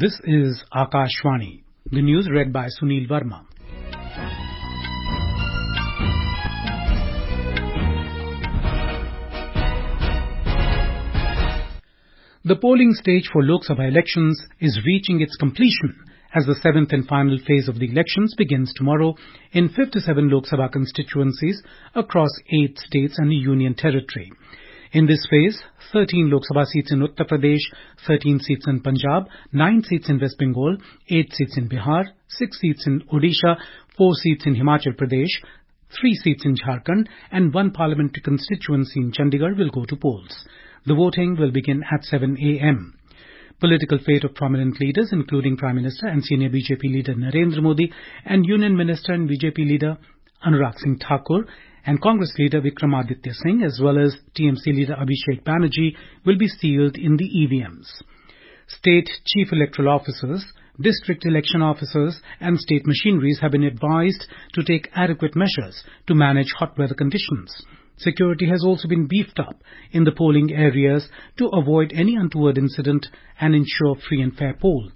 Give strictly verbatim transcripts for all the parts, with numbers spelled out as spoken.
This is Akashvani. The news read by Sunil Verma. The polling stage for Lok Sabha elections is reaching its completion as the seventh and final phase of the elections begins tomorrow in fifty-seven Lok Sabha constituencies across eight states and a union territory. In this phase, thirteen Lok Sabha seats in Uttar Pradesh, thirteen seats in Punjab, nine seats in West Bengal, eight seats in Bihar, six seats in Odisha, four seats in Himachal Pradesh, three seats in Jharkhand, and one parliamentary constituency in Chandigarh will go to polls. The voting will begin at seven a m Political fate of prominent leaders, including Prime Minister and senior B J P leader Narendra Modi, and Union Minister and B J P leader Anurag Singh Thakur, and Congress leader Vikramaditya Singh, as well as T M C leader Abhishek Banerjee, will be sealed in the E V Ms. State chief electoral officers, district election officers, and state machineries have been advised to take adequate measures to manage hot weather conditions. Security has also been beefed up in the polling areas to avoid any untoward incident and ensure free and fair polls.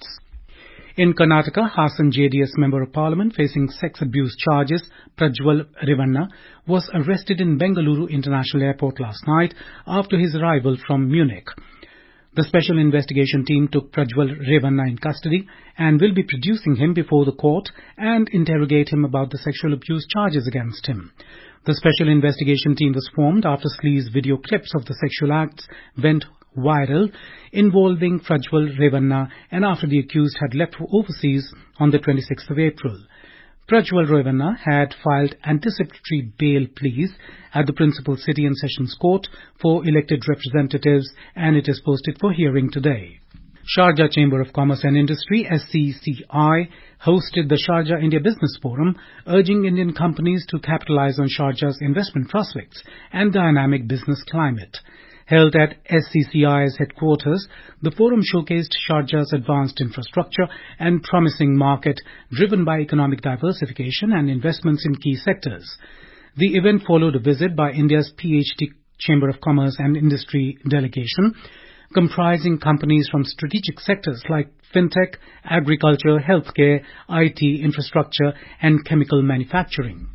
In Karnataka, Hassan J D S Member of Parliament facing sex abuse charges, Prajwal Revanna, was arrested in Bengaluru International Airport last night after his arrival from Munich. The Special Investigation Team took Prajwal Revanna in custody and will be producing him before the court and interrogate him about the sexual abuse charges against him. The Special Investigation Team was formed after sleaze video clips of the sexual acts went viral involving Prajwal Revanna and after the accused had left for overseas on the twenty-sixth of April. Prajwal Revanna had filed anticipatory bail pleas at the Principal City and Sessions Court for elected representatives, and it is posted for hearing today. Sharjah Chamber of Commerce and Industry, S C C I, hosted the Sharjah India Business Forum, urging Indian companies to capitalize on Sharjah's investment prospects and dynamic business climate. Held at S C C I's headquarters, the forum showcased Sharjah's advanced infrastructure and promising market driven by economic diversification and investments in key sectors. The event followed a visit by India's P H D Chamber of Commerce and Industry delegation, comprising companies from strategic sectors like fintech, agriculture, healthcare, I T, infrastructure, and chemical manufacturing.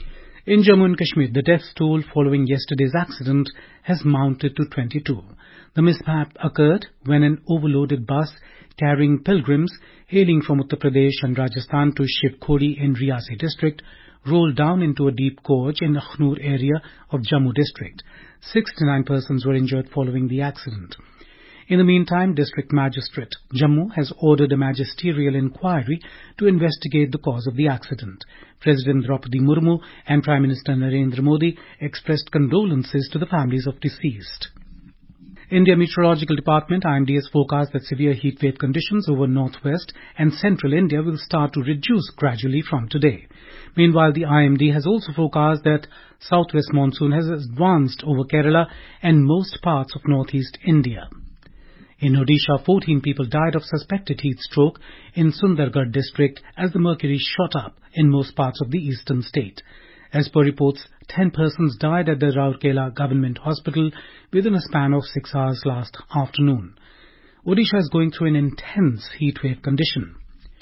In Jammu and Kashmir, the death toll following yesterday's accident has mounted to twenty-two. The mishap occurred when an overloaded bus carrying pilgrims hailing from Uttar Pradesh and Rajasthan to Shiv Khodi in Riyasi district rolled down into a deep gorge in the Akhnur area of Jammu district. sixty-nine persons were injured following the accident. In the meantime, District Magistrate Jammu has ordered a magisterial inquiry to investigate the cause of the accident. President Draupadi Murmu and Prime Minister Narendra Modi expressed condolences to the families of deceased. India Meteorological Department I M D has forecast that severe heat wave conditions over northwest and central India will start to reduce gradually from today. Meanwhile, the I M D has also forecast that southwest monsoon has advanced over Kerala and most parts of northeast India. In Odisha, fourteen people died of suspected heat stroke in Sundargarh district as the mercury shot up in most parts of the eastern state. As per reports, ten persons died at the Rourkela Government Hospital within a span of six hours last afternoon. Odisha is going through an intense heat wave condition.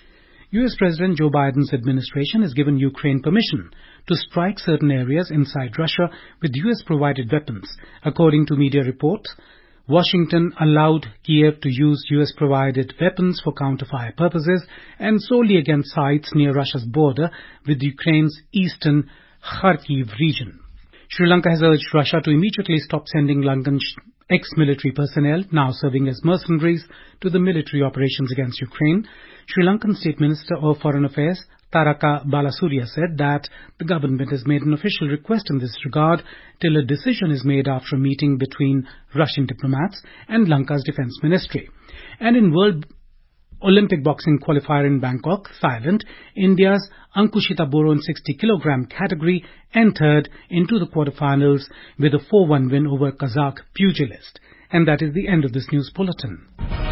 U S President Joe Biden's administration has given Ukraine permission to strike certain areas inside Russia with U S-provided weapons. According to media reports, Washington allowed Kiev to use U S-provided weapons for counter-fire purposes and solely against sites near Russia's border with Ukraine's eastern Kharkiv region. Sri Lanka has urged Russia to immediately stop sending Lankan ex-military personnel, now serving as mercenaries, to the military operations against Ukraine. Sri Lankan State Minister of Foreign Affairs, Taraka Balasurya, said that the government has made an official request in this regard till a decision is made after a meeting between Russian diplomats and Lanka's defense ministry. And in World Olympic boxing qualifier in Bangkok, Thailand, India's Ankushita Boro in sixty kilogram category entered into the quarterfinals with a four one win over Kazakh pugilist. And that is the end of this news bulletin.